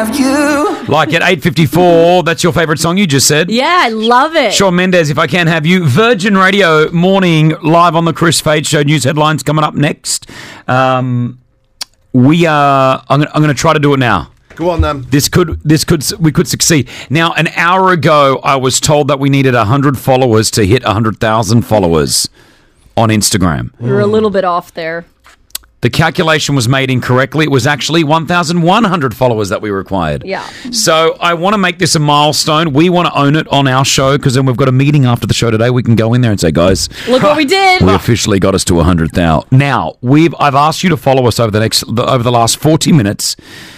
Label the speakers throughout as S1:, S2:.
S1: have you.
S2: Like at 8:54, that's your favourite song you just said?
S3: Yeah, I love it.
S2: Shawn Mendes, If I Can Have You. Virgin Radio morning, live on the Chris Fade Show. News headlines coming up next. I'm going to try to do it now.
S4: Go on, then.
S2: We could succeed. Now, an hour ago, I was told that we needed 100 followers to hit 100,000 followers on Instagram.
S3: You're a little bit off there.
S2: The calculation was made incorrectly. It was actually 1,100 followers that we required.
S3: Yeah.
S2: So I want to make this a milestone. We want to own it on our show because then we've got a meeting after the show today. We can go in there and say, guys,
S3: look what we did.
S2: We officially got us to 100,000. Now, I've asked you to follow us over the last 40 minutes.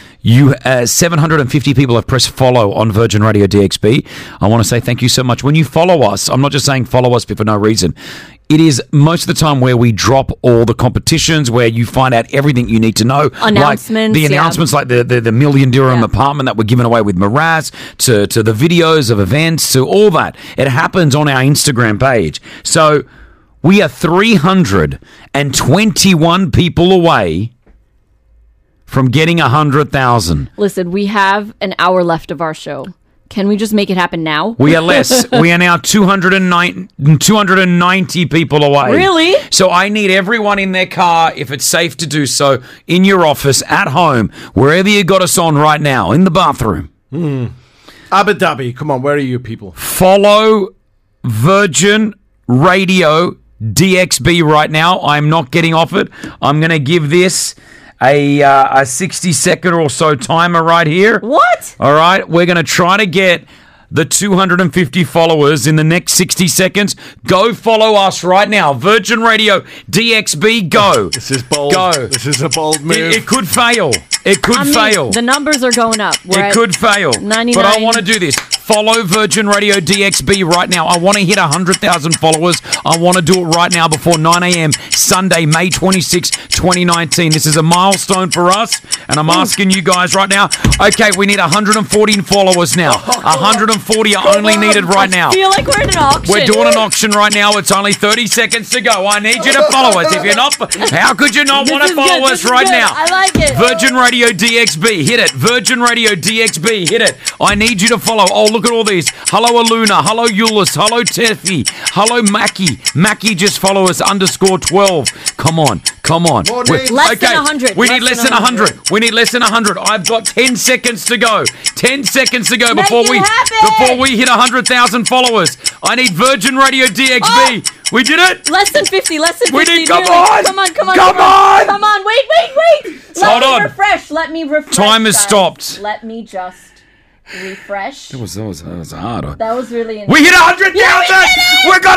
S2: 750 people have pressed follow on Virgin Radio DXB. I want to say thank you so much. When you follow us, I'm not just saying follow us for no reason. It is most of the time where we drop all the competitions, where you find out everything you need to know.
S3: Announcements.
S2: Like the announcements, like the $1 million dirham apartment that we're giving away with Miraz, to the videos of events, to all that. It happens on our Instagram page. So we are 321 people away from getting 100,000.
S3: Listen, we have an hour left of our show. Can we just make it happen now?
S2: We are less. We are now 290 people away.
S3: Really?
S2: So I need everyone in their car, if it's safe to do so, in your office, at home, wherever you got us on right now, in the bathroom.
S4: Abu Dhabi. Come on, where are you people?
S2: Follow Virgin Radio DXB right now. I'm not getting off it. I'm going to give this a 60-second or so timer right here.
S3: What?
S2: All right. We're going to try to get the 250 followers in the next 60 seconds. Go follow us right now. Virgin Radio DXB, go.
S4: This is bold.
S2: Go.
S4: This is a bold move.
S2: It could fail. It could fail.
S3: The numbers are going up.
S2: It could fail.
S3: 99.
S2: But I want to do this. Follow Virgin Radio DXB right now. I want to hit 100,000 followers. I want to do it right now before 9 a.m. Sunday, May 26, 2019. This is a milestone for us, and I'm asking you guys right now. Okay, we need 140 followers now. 140 are only needed right now.
S3: I feel like we're in an auction.
S2: We're doing an auction right now. It's only 30 seconds to go. I need you to follow us. If you're not, how could you not want to follow us right now?
S3: I like it.
S2: Virgin Radio DXB, hit it. Virgin Radio DXB, hit it. I need you to follow. Oh, look at all these. Hello, Aluna. Hello, Euless. Hello, Teffy. Hello, Mackie. Mackie just follow us, _12. Come on.
S3: Less than 100.
S2: We need less than 100. We need less than 100. I've got 10 seconds to go. 10 seconds to go before we hit 100,000 followers. I need Virgin Radio DXB.
S3: Oh.
S2: We did it?
S3: Less than 50.
S2: We need, come
S3: on. Come on. Wait.
S2: Hold on.
S3: Let me refresh.
S2: Time has stopped.
S3: Let me just refresh.
S2: That was hard.
S3: That was really
S2: We hit 100,000! We got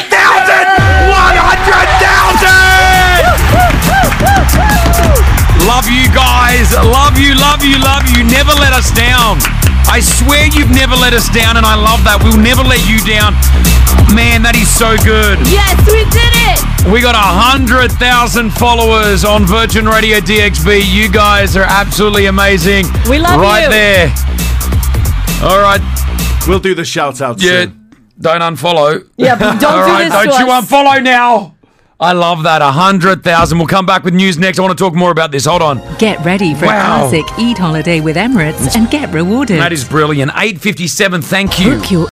S2: 100,000! 100,000! Love you guys. Love you. Never let us down. I swear you've never let us down, and I love that. We'll never let you down. Man, that is so good.
S3: Yes, we did it.
S2: We got 100,000 followers on Virgin Radio DXB. You guys are absolutely amazing.
S3: We love you.
S2: Right there. All right.
S4: We'll do the shout out soon.
S2: Don't unfollow.
S3: Yeah, but don't do this
S2: Don't
S3: to
S2: you
S3: us.
S2: unfollow now. I love that. 100,000. We'll come back with news next. I want to talk more about this. Hold on.
S5: Get ready for a classic Eid holiday with Emirates and get rewarded.
S2: That is brilliant. 8:57. Thank you.
S5: Book your